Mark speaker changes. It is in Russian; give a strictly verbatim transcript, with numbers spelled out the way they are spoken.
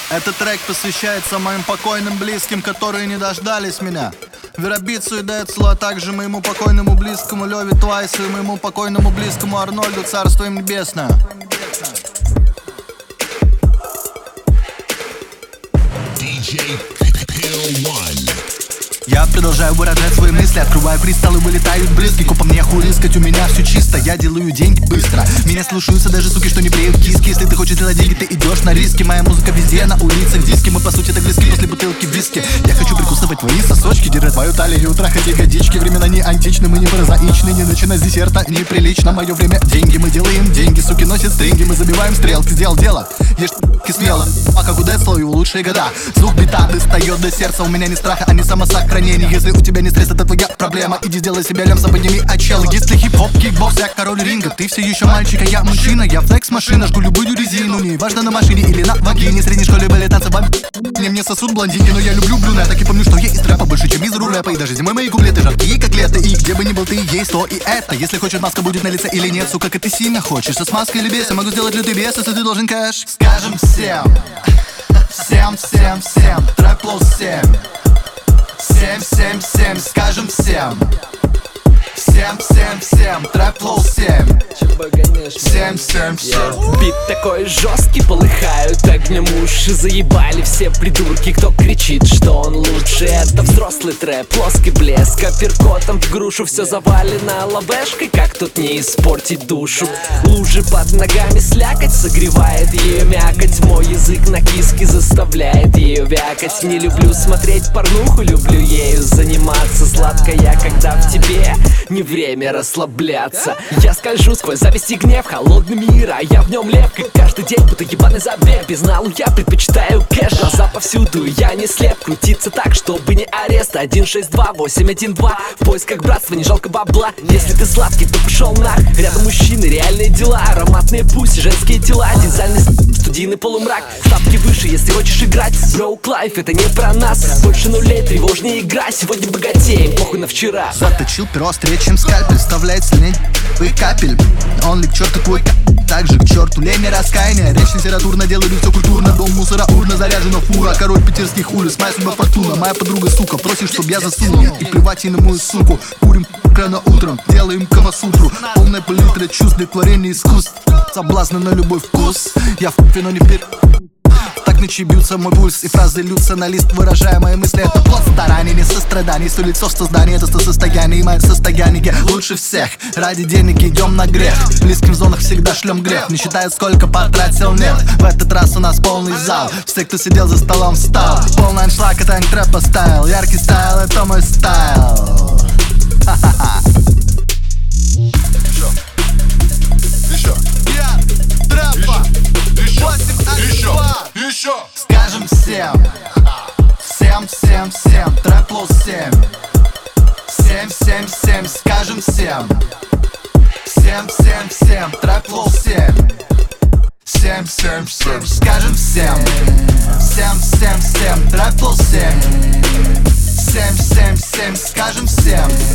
Speaker 1: Этот трек посвящается моим покойным близким, которые не дождались меня. Веробицу и Децлу, а также моему покойному близкому Леве Твайсу и моему покойному близкому Арнольду, царство им небесное. Я продолжаю выражать свои мысли, открываю кристаллы, вылетают брызги. По мне хуй искать, у меня все чисто, я делаю деньги быстро. Меня слушаются даже суки, что не бреют киски. Если ты хочешь делать деньги, ты идешь на риски. Моя музыка везде, на улицах, диски. Мы по сути так близки после бутылки виски. Я хочу прикусывать твои сосочки, держать твою талию, трахать ягодички. Времена не античны, мы не прозаичны. Не начинай с десерта, неприлично. Мое время деньги, мы делаем деньги. Суки носят стринги, мы забиваем стрелки. Сделал дело, ешь и смело. А как у Децла его лучшие года. Звук бита достает до сердца. У меня не страха, а не самосохранение. Если у тебя не стресс, это твоя проблема. Иди сделай себе лямса, подними отчел. Если хип-хоп, кикбокс, я король ринга. Ты все еще мальчик, а я мужчина. Я флекс-машина, жгу любую резину. Не важно на машине или на вагине. В средней школе были танцы бомб. Не мне сосуд блондинки, но я люблю брюнеток. И помню, что я из рэпа больше, чем из рэпа. И даже зимой мои куплеты жаркие, как лето. И где бы ни был ты, есть то и это. Если хочешь, маска будет на лице или нет. Сука, как ты сильно хочешь, со смазкой или без. Я могу сделать лютый бес, если ты должен кэш. Скажем всем, всем, всем, всем, трэп плюс семь. Семь, семь, семь, скажем всем. Всем, всем, всем, трэп плюс семь. Семь, семь, семь.
Speaker 2: Бит такой жесткий, полыхают огнем уши. Заебали все придурки, кто кричит, что он лучше. Это взрослый трэп, плоский блеск. Апперкотом в грушу все завалено лавешкой. Как тут не испортить душу? Лужи под ногами слякоть, согревает ее мякоть. Мой язык на киске заставляет ее вякать. Не люблю смотреть порнуху, люблю ею заниматься. Сладкая, когда в тебе не время расслабляться. Я скольжу сквозь зависть и гнев, холодный мир, а я в нем лев. Как каждый день, будто ебаный забег. Без налу я предпочитаю кэш. Глаза повсюду, я не слеп. Крутиться так, чтобы не арест. Один шесть два восемь один два. В поисках братства, не жалко бабла. Если ты сладкий, то пошел нах. Рядом мужчины, реальные дела. Ароматные пуси, женские тела. Дизайнный студийный полумрак. Ставки выше, если хочешь играть. Broke life, это не про нас. Больше нулей, тревожнее игра. Сегодня богатеем, похуй на вчера.
Speaker 1: Заточил перо острее, чем скальпель. Вставляет сильней и капель. Он ли к черту твой к... Также к черту лень и раскаяние. Речь литературно, делали все культурно. Дом мусора, урна, заряжена фура. Король питерских улиц, моя судьба фортуна. Моя подруга, сука, просит, чтоб я засунул. И плевать ей на мою суку. Курим рано утром, делаем камасутру. Полная палитра чувств для творения искусств. Соблазны на любой вкус. Я в купе, но не вперед. Так ночи бьются мой пульс, и фразы льются на лист, выражая мои мысли. Это плод стараний, не состраданий. Все лицо в создании, это состояние. И мое состояние лучше всех. Ради денег идем на грех. В близких зонах всегда шлем грех. Не считая, сколько потратил, нет. В этот раз у нас полный зал. Все, кто сидел за столом, встал. Полный аншлаг, это антрэп поставил. Яркий стайл, это мой стайл. Ха-ха-ха. Еще. Я трэпа. Еще. Еще. Скажем всем. Всем, всем, всем. Трэп плюс семь. Семь, семь, семь. Скажем всем. Всем, всем, всем. Трэп плюс семь. Семь, семь, семь. Скажем всем. Всем, всем, всем. Трэп плюс семь. Семь, семь, семь. Скажем всем.